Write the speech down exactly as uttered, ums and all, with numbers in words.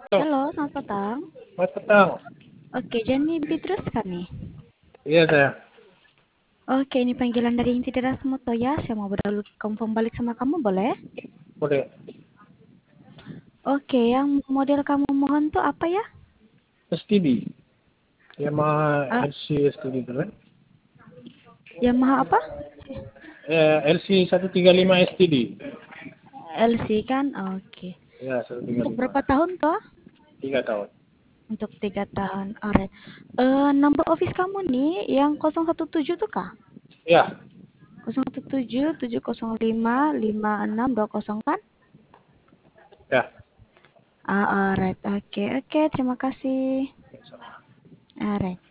Oh, Halo, selamat petang. selamat petang. Oke, Jenny Beatrice kan nih? Iya saya. Oke, ini panggilan dari Inti Deras Motoya. Saya mau berdalur confirm balik sama kamu, boleh? Boleh. Oke, yang model kamu mohon tuh apa ya? S T D. Yamaha Ah, L C S T D itu kan? Yamaha apa? Eh, L C seratus tiga puluh lima S T D. L C kan? Oke. Ya, seratus tiga Untuk puluh lima. berapa tahun toh? Tiga tahun. Untuk tiga tahun. Alright. Eh, number office kamu nih yang nol satu tujuh tuh kah? Ya, nol satu tujuh tujuh nol lima lima enam dua nol kan? ya. Ah, alright. Oke, oke. Terima kasih. Sama. Alright.